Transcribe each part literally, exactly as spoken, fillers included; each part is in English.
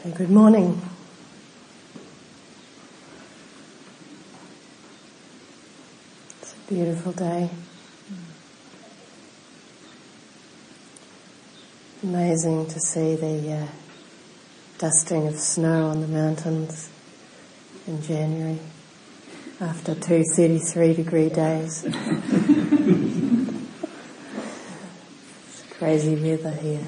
So good morning. It's a beautiful day. Amazing to see the uh, dusting of snow on the mountains in January after two thirty-three degree days. It's crazy weather here.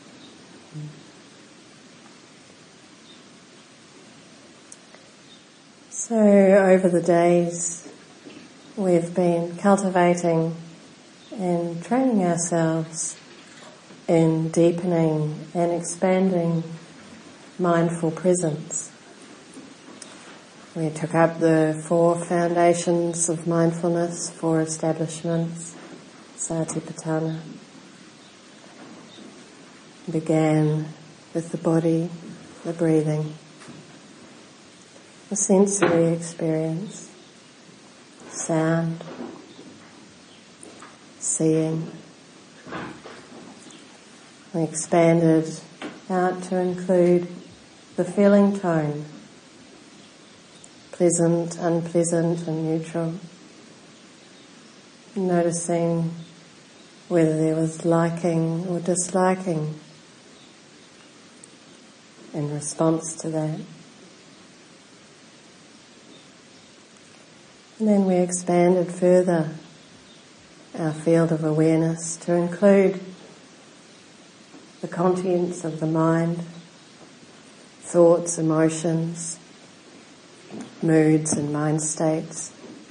So over the days we've been cultivating and training ourselves in deepening and expanding mindful presence. We took up the four foundations of mindfulness, four establishments, Satipatthana. Began with the body, the breathing, the sensory experience, sound, seeing. We expanded out to include the feeling tone, pleasant, unpleasant and neutral, noticing whether there was liking or disliking in response to that. And then we expanded further our field of awareness to include the contents of the mind, thoughts, emotions, moods and mind states.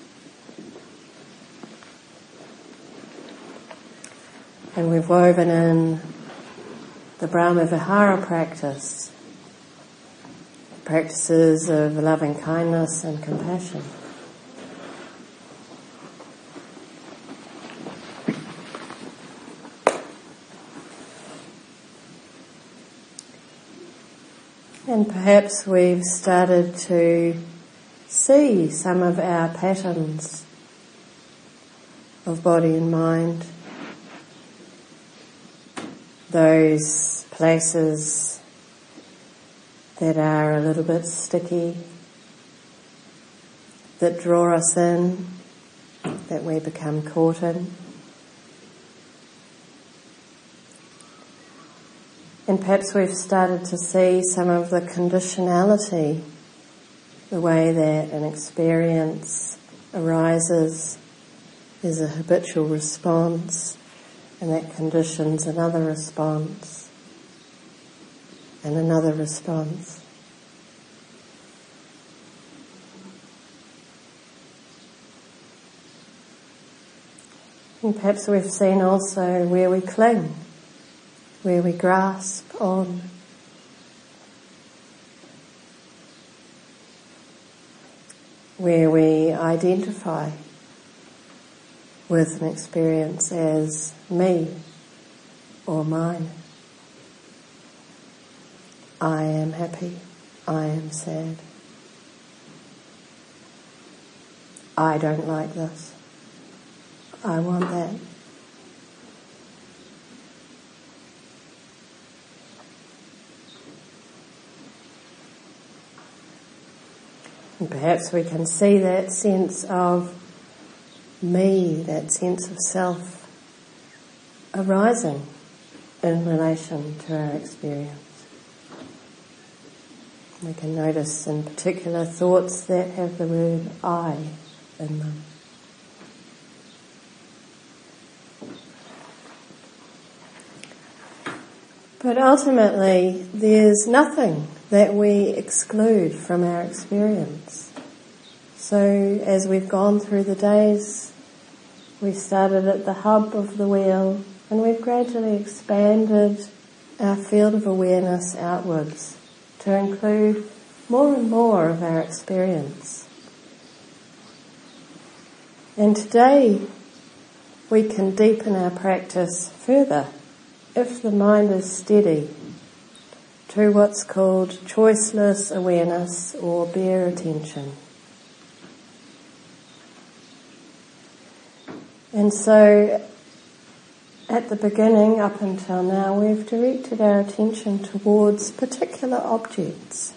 And we've woven in the Brahma Vihara practice, practices of loving kindness and compassion. And perhaps we've started to see some of our patterns of body and mind, those places that are a little bit sticky, that draw us in, that we become caught in. And perhaps we've started to see some of the conditionality, the way that an experience arises is a habitual response, and that conditions another response, and another response. And perhaps we've seen also where we cling, where we grasp on. Where we identify with an experience as me or mine. I am happy. I am sad. I don't like this. I want that. And perhaps we can see that sense of me, that sense of self arising in relation to our experience. We can notice in particular thoughts that have the word I in them. But ultimately, there's nothing that we exclude from our experience. So as we've gone through the days, we started at the hub of the wheel and we've gradually expanded our field of awareness outwards to include more and more of our experience. And today we can deepen our practice further if the mind is steady to what's called choiceless awareness or bare attention. And so at the beginning, up until now, we've directed our attention towards particular objects.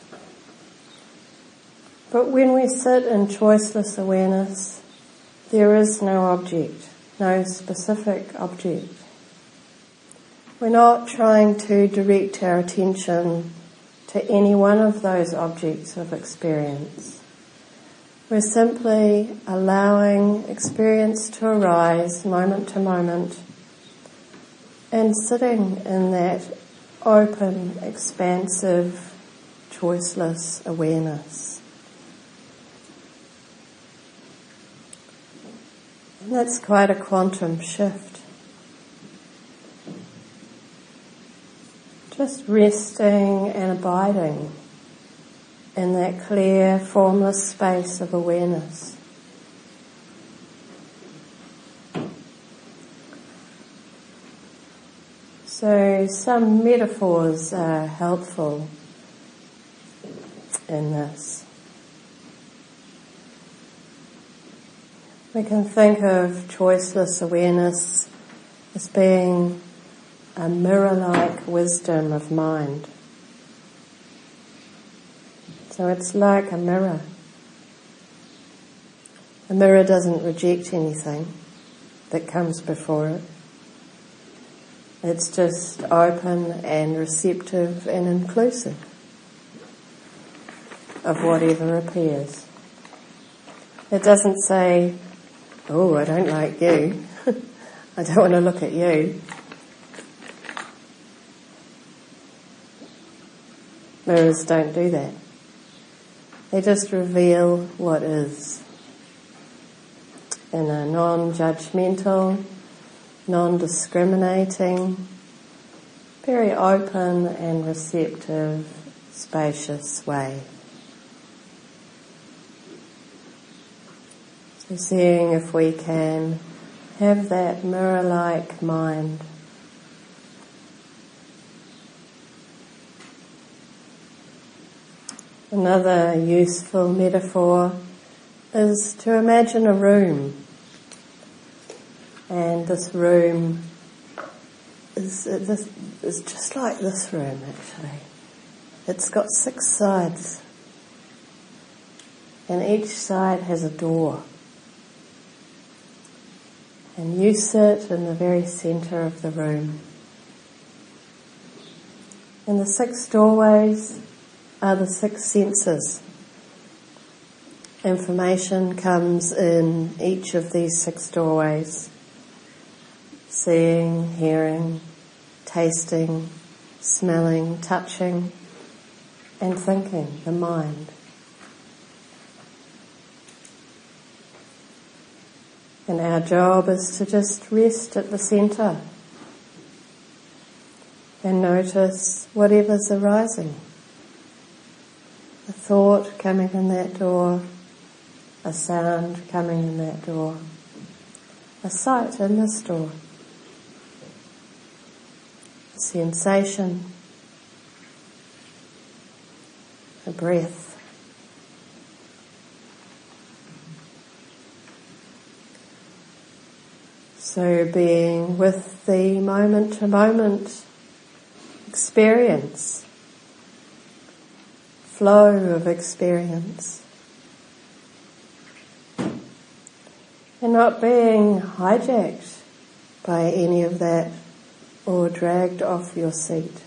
But when we sit in choiceless awareness, there is no object, no specific object. We're not trying to direct our attention to any one of those objects of experience. We're simply allowing experience to arise moment to moment and sitting in that open, expansive, choiceless awareness. And that's quite a quantum shift. Just resting and abiding in that clear, formless space of awareness. So some metaphors are helpful in this. We can think of choiceless awareness as being a mirror-like wisdom of mind. So it's like a mirror. A mirror doesn't reject anything that comes before it. It's just open and receptive and inclusive of whatever appears. It doesn't say, oh, I don't like you. I don't want to look at you. Mirrors don't do that. They just reveal what is in a non-judgmental, non-discriminating, very open and receptive, spacious way. So seeing if we can have that mirror-like mind. Another useful metaphor is to imagine a room. And this room is, this is just like this room, actually. It's got six sides. And each side has a door. And you sit in the very centre of the room. And the six doorways are the six senses. Information comes in each of these six doorways. Seeing, hearing, tasting, smelling, touching, and thinking, the mind. And our job is to just rest at the centre and notice whatever's arising. A thought coming in that door, a sound coming in that door, a sight in this door, a sensation, a breath. So being with the moment-to-moment experience, flow of experience, and not being hijacked by any of that or dragged off your seat.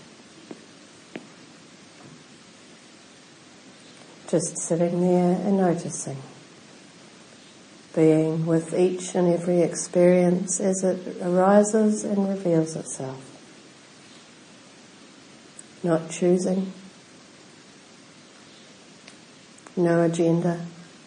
Just sitting there and noticing. Being with each and every experience as it arises and reveals itself. Not choosing. No agenda.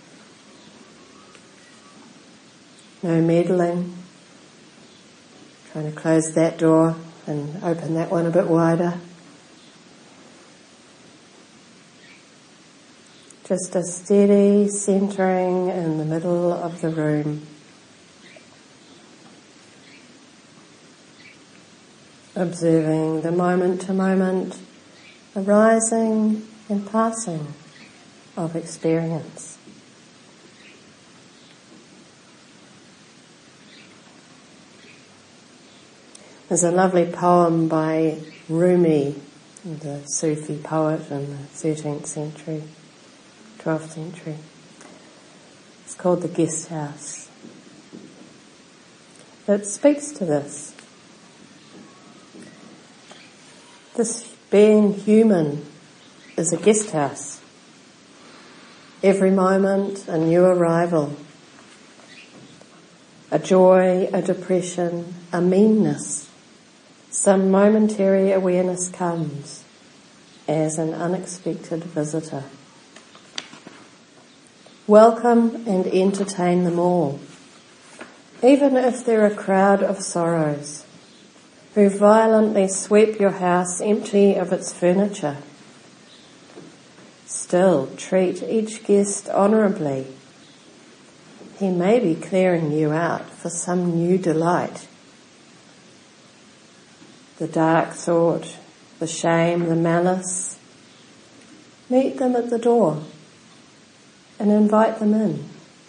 No meddling. Trying to close that door and open that one a bit wider. Just a steady centering in the middle of the room. Observing the moment-to-moment arising and passing of experience. There's a lovely poem by Rumi, the Sufi poet in the thirteenth century, twelfth century. It's called The Guest House. It speaks to this. This being human is a guest house. Every moment a new arrival. A joy, a depression, a meanness. Some momentary awareness comes as an unexpected visitor. Welcome and entertain them all, even if they're a crowd of sorrows who violently sweep your house empty of its furniture. Still, treat each guest honourably. He may be clearing you out for some new delight. The dark thought, the shame, the malice, meet them at the door and invite them in.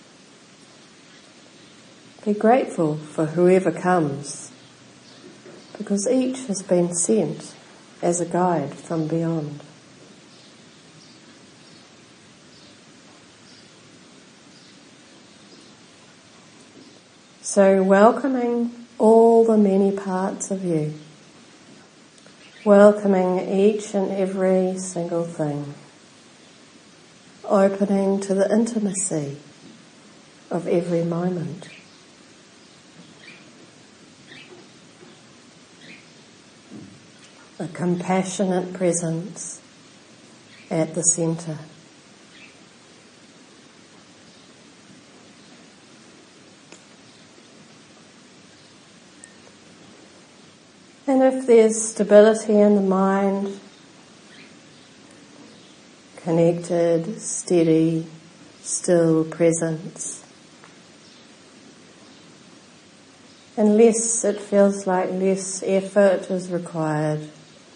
Be grateful for whoever comes, because each has been sent as a guide from beyond. So welcoming all the many parts of you, welcoming each and every single thing, opening to the intimacy of every moment. A compassionate presence at the centre. And if there's stability in the mind, connected, steady, still presence, unless it feels like less effort is required,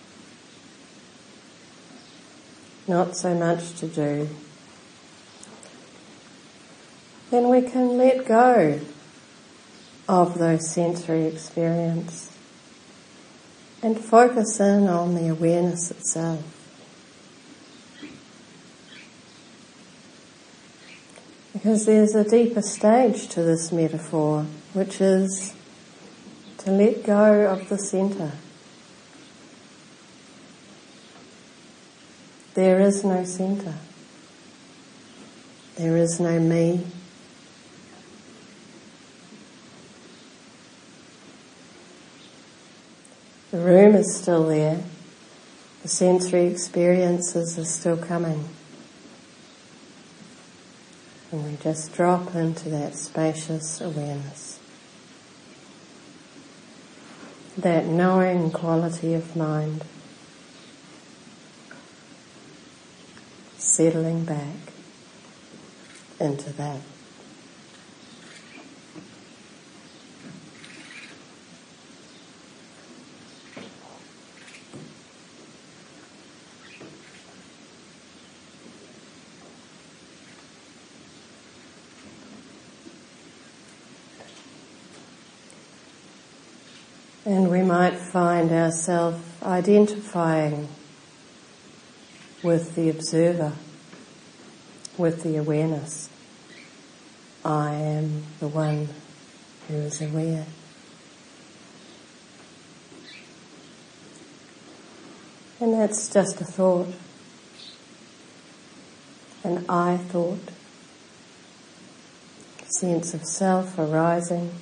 not so much to do, then we can let go of those sensory experience and focus in on the awareness itself. Because there's a deeper stage to this metaphor, which is to let go of the centre. There is no centre. There is no me. The room is still there. The sensory experiences are still coming. And we just drop into that spacious awareness. That knowing quality of mind. Settling back into that. And we might find ourselves identifying with the observer, with the awareness. I am the one who is aware. And that's just a thought, an I thought, sense of self arising.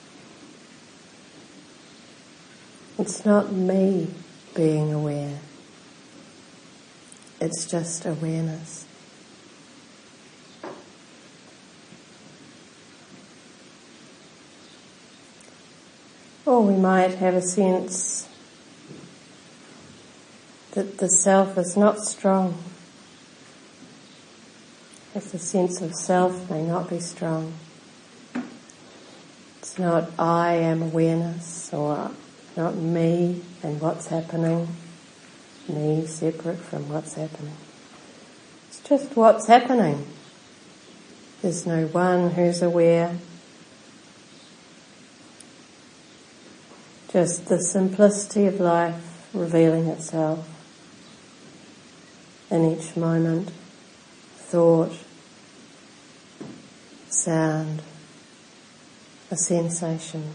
It's not me being aware. It's just awareness. Or we might have a sense that the self is not strong. If the sense of self may not be strong. It's not I am awareness, or not me and what's happening, me separate from what's happening. It's just what's happening. There's no one who's aware. Just the simplicity of life revealing itself in each moment, thought, sound, a sensation,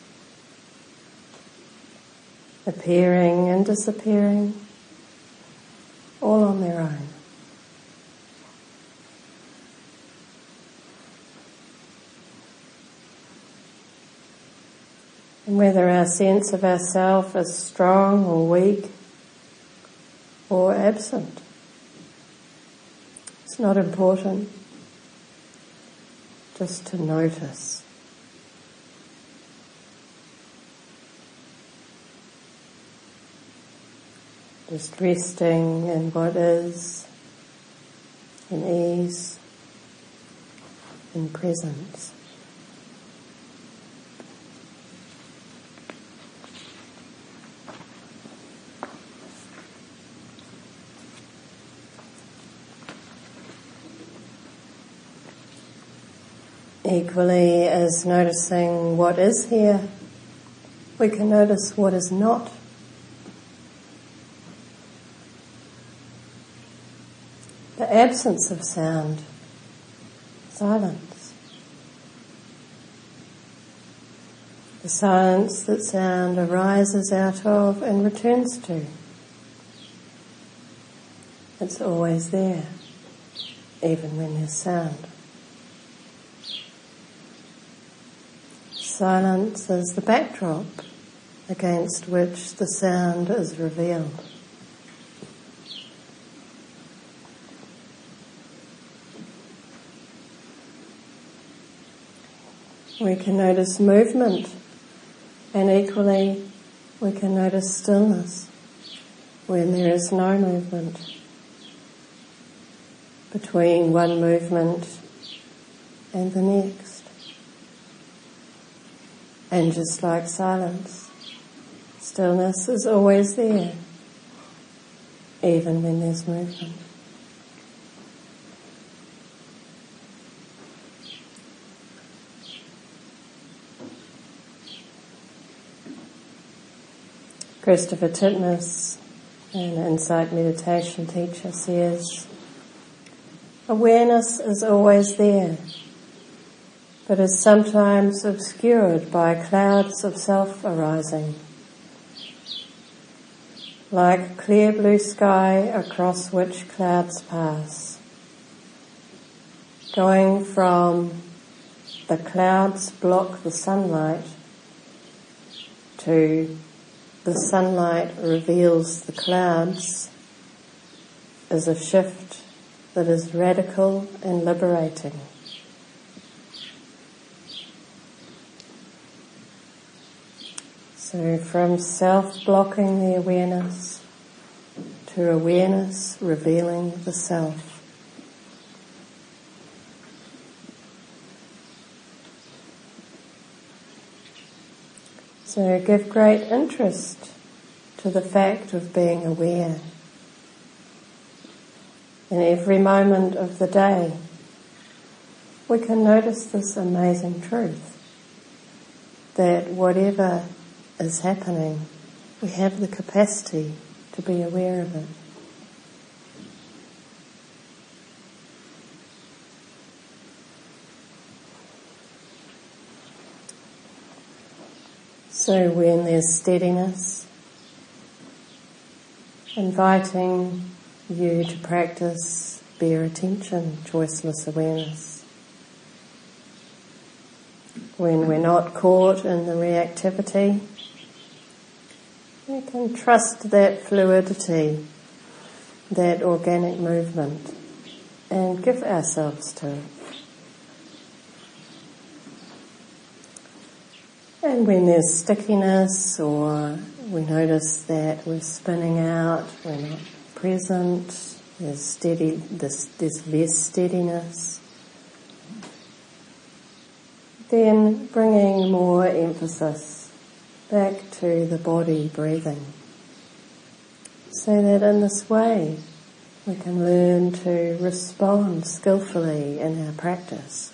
appearing and disappearing, all on their own. And whether our sense of ourself is strong or weak or absent, it's not important, just to notice. Just resting in what is, in ease, in presence. Equally as noticing what is here, we can notice what is not. The absence of sound, silence. The silence that sound arises out of and returns to. It's always there, even when there's sound. Silence is the backdrop against which the sound is revealed. We can notice movement, and equally we can notice stillness when there is no movement. Between one movement and the next. And just like silence, stillness is always there, even when there's movement. Christopher Titmuss, an insight meditation teacher, says, awareness is always there, but is sometimes obscured by clouds of self arising. Like clear blue sky across which clouds pass, going from the clouds block the sunlight to the sunlight reveals the clouds is a shift that is radical and liberating. So from self-blocking the awareness to awareness revealing the self. So give great interest to the fact of being aware. In every moment of the day, we can notice this amazing truth, that whatever is happening, we have the capacity to be aware of it. So when there's steadiness, inviting you to practice bare attention, choiceless awareness. When we're not caught in the reactivity, we can trust that fluidity, that organic movement, and give ourselves to it. And when there's stickiness, or we notice that we're spinning out, we're not present, there's steady, there's, there's less steadiness, then bringing more emphasis back to the body breathing, so that in this way we can learn to respond skillfully in our practice.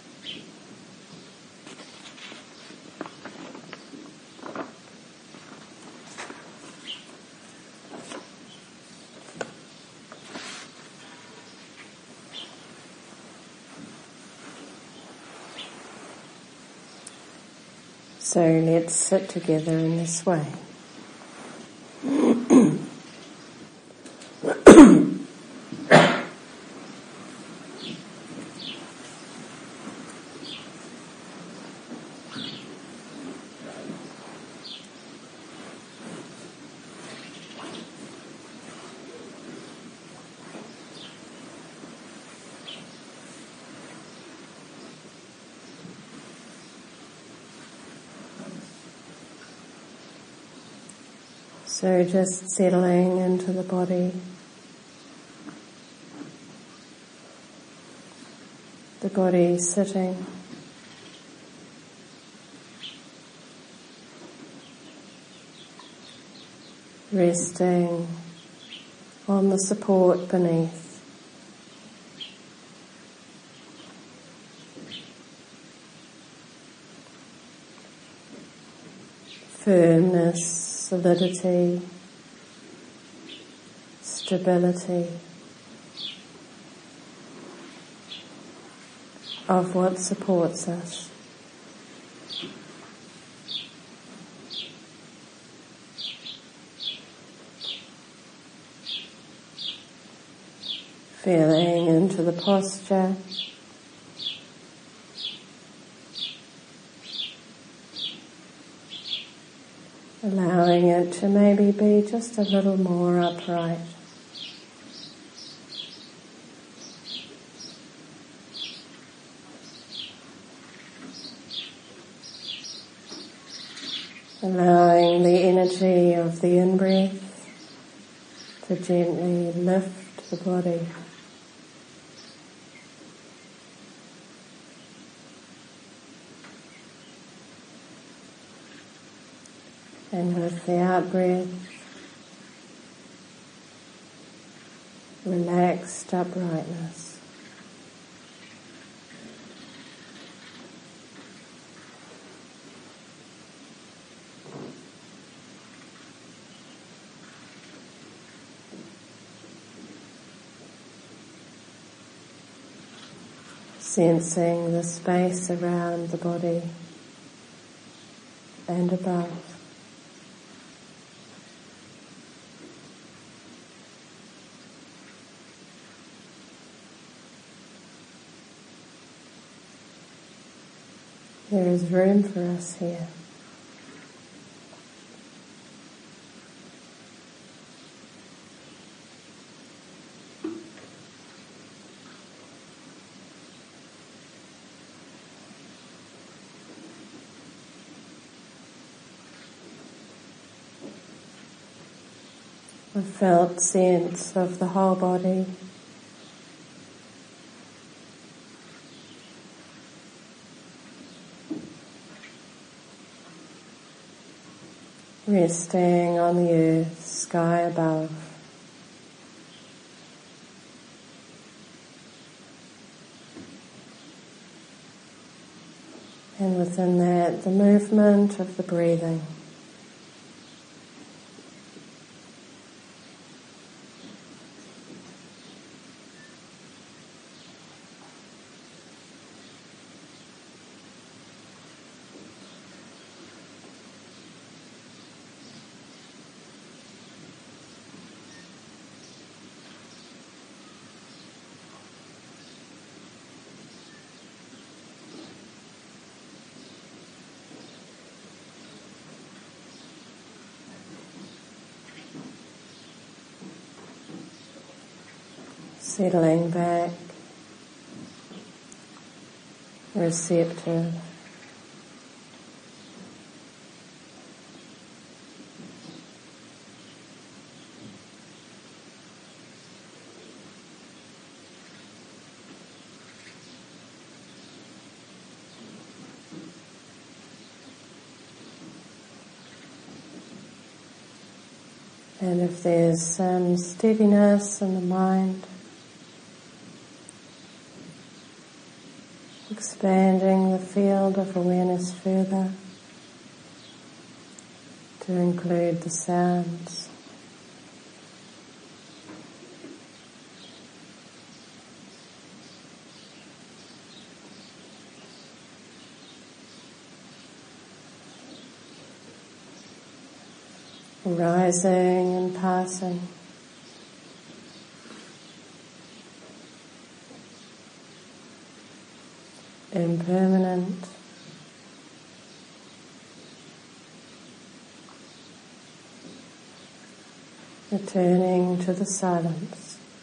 So let's sit together in this way. So just settling into the body, the body sitting, resting on the support beneath. Firmness, solidity, stability of what supports us. Feeling into the posture. Allowing it to maybe be just a little more upright. Allowing the energy of the in-breath to gently lift the body. And with the out-breath, relaxed uprightness. Sensing the space around the body and above. There is room for us here. A felt sense of the whole body. Resting on the earth, sky above. And within that, the movement of the breathing. Settling back, receptive. And if there's some steadiness in the mind, expanding the field of awareness further to include the sounds. Rising and passing. Impermanent. Returning to the silence.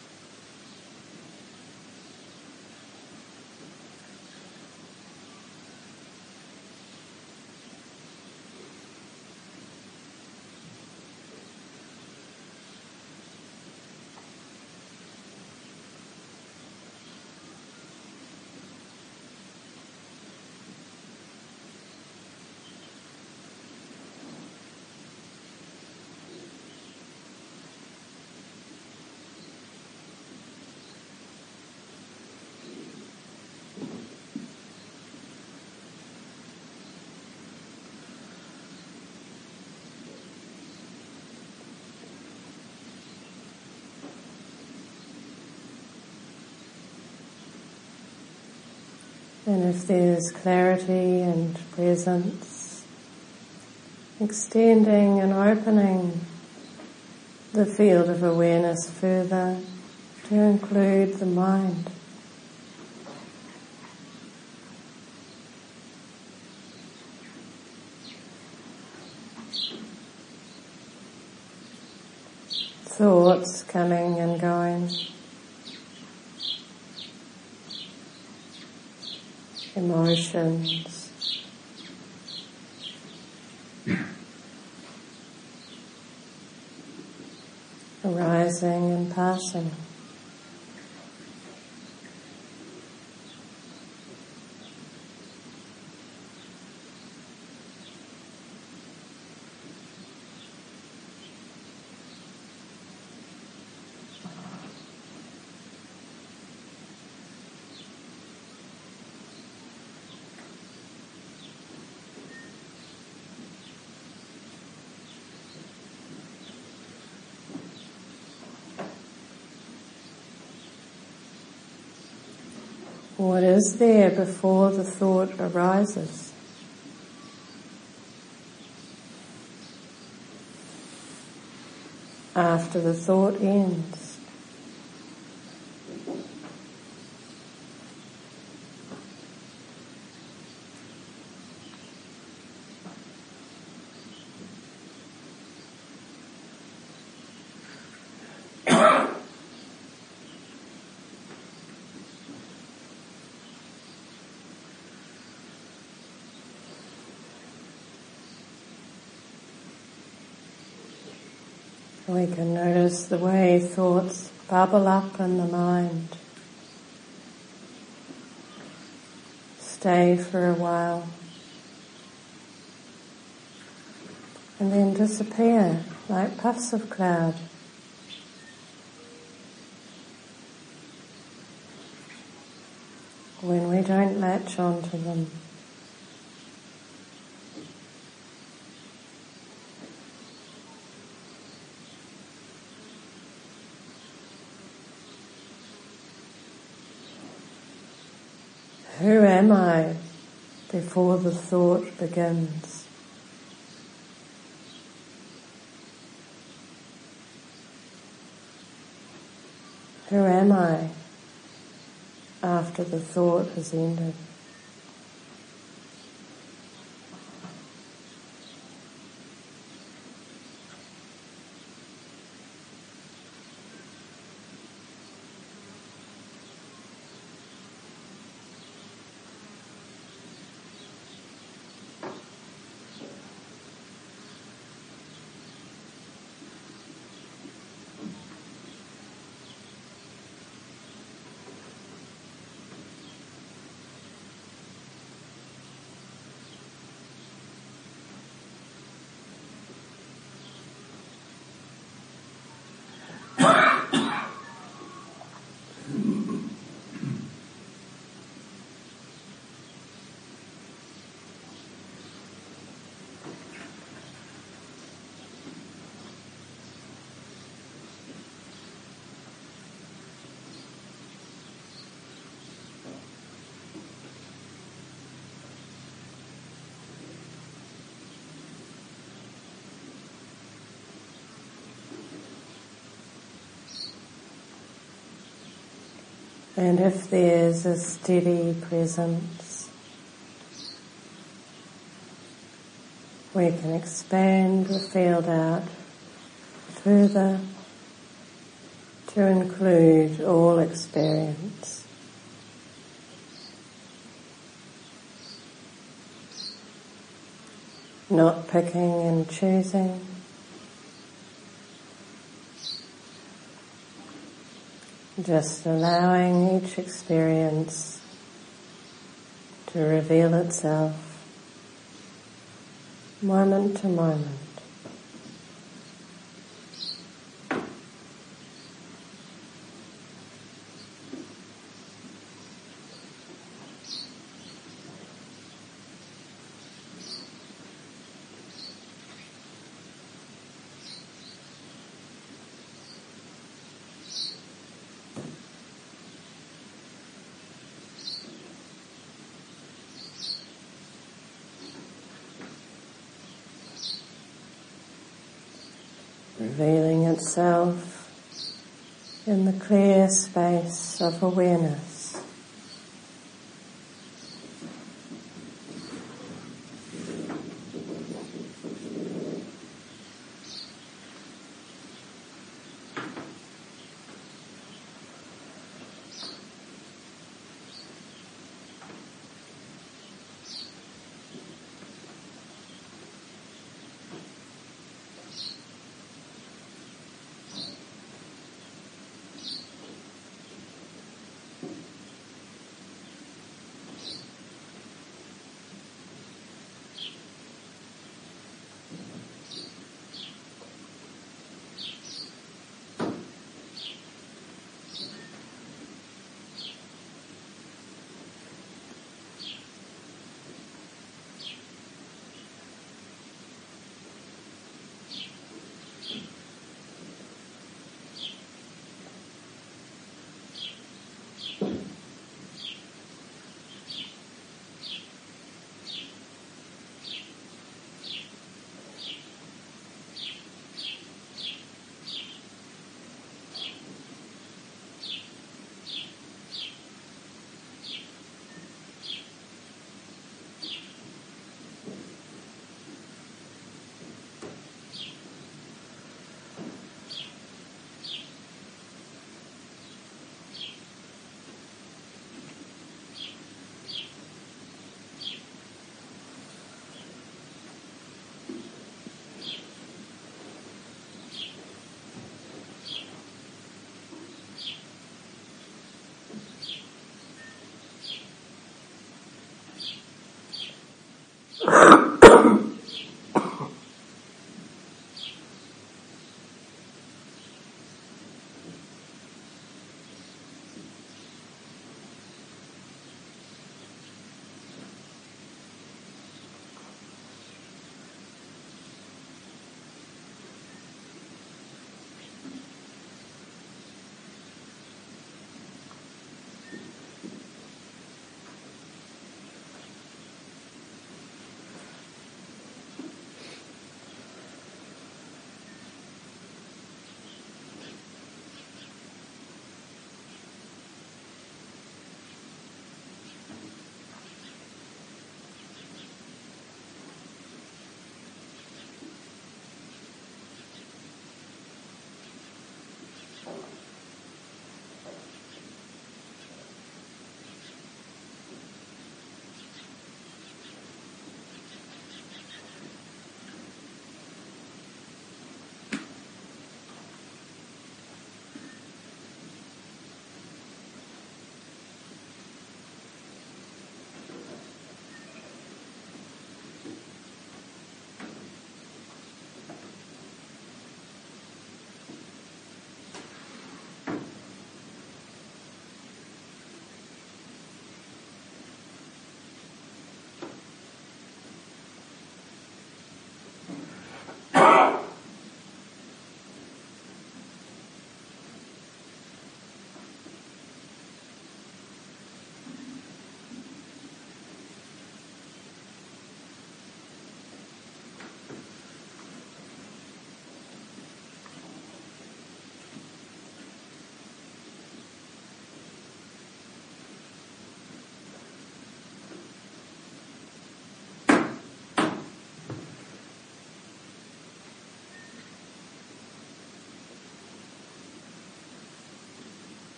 And if there's clarity and presence, extending and opening the field of awareness further to include the mind. Thoughts coming and going. Emotions, arising and passing. What is there before the thought arises? After the thought ends? We can notice the way thoughts bubble up in the mind, stay for a while, and then disappear like puffs of cloud. When we don't latch onto them. Who am I before the thought begins? Who am I after the thought has ended? And if there's a steady presence, we can expand the field out further to include all experience. Not picking and choosing, just allowing each experience to reveal itself moment to moment. Revealing itself in the clear space of awareness.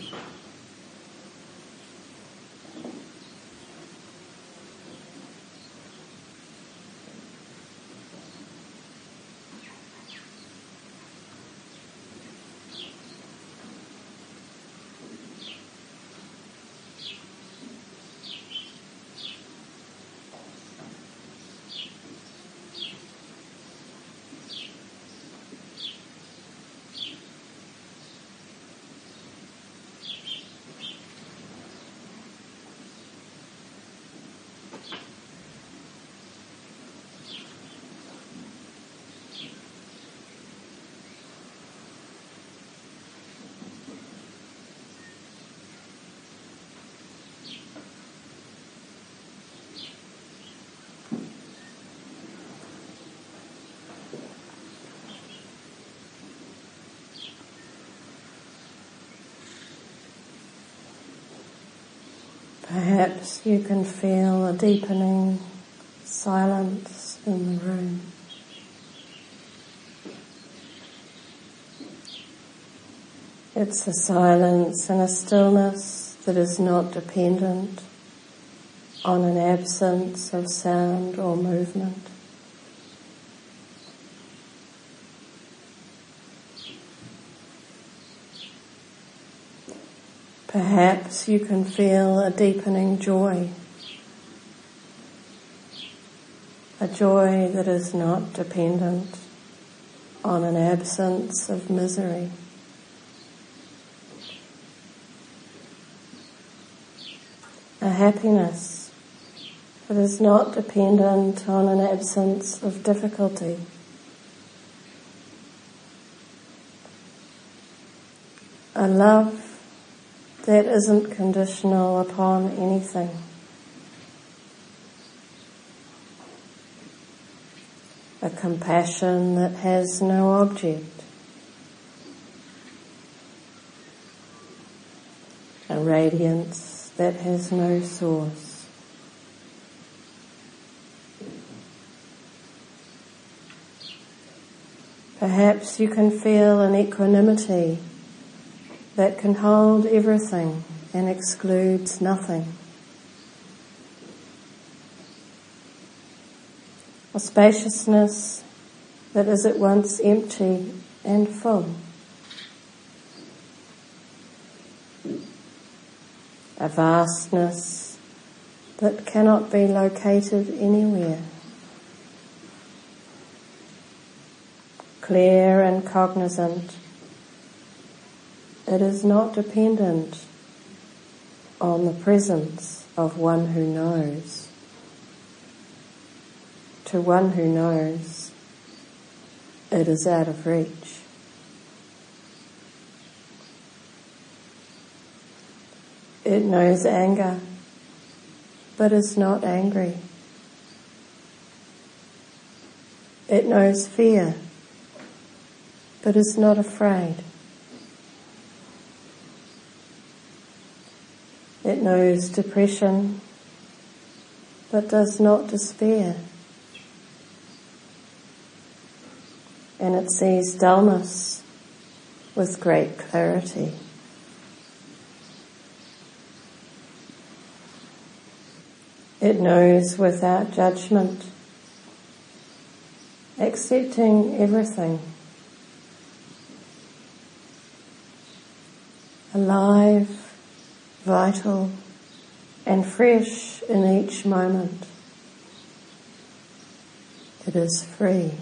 Perhaps you can feel a deepening silence in the room. It's a silence and a stillness that is not dependent on an absence of sound or movement. Perhaps you can feel a deepening joy, a joy that is not dependent on an absence of misery. A happiness that is not dependent on an absence of difficulty. A love that isn't conditional upon anything. A compassion that has no object. A radiance that has no source. Perhaps you can feel an equanimity that can hold everything and excludes nothing. A spaciousness that is at once empty and full. A vastness that cannot be located anywhere. Clear and cognizant. It is not dependent on the presence of one who knows. To one who knows, it is out of reach. It knows anger, but is not angry. It knows fear, but is not afraid. It knows depression, but does not despair. And it sees dullness with great clarity. It knows without judgment, accepting everything. Alive, vital, and fresh in each moment. It is free.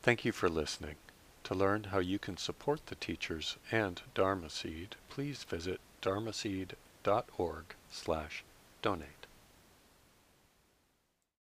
Thank you for listening. To learn how you can support the teachers and Dharma Seed, please visit dharmaseed dot org slash donate.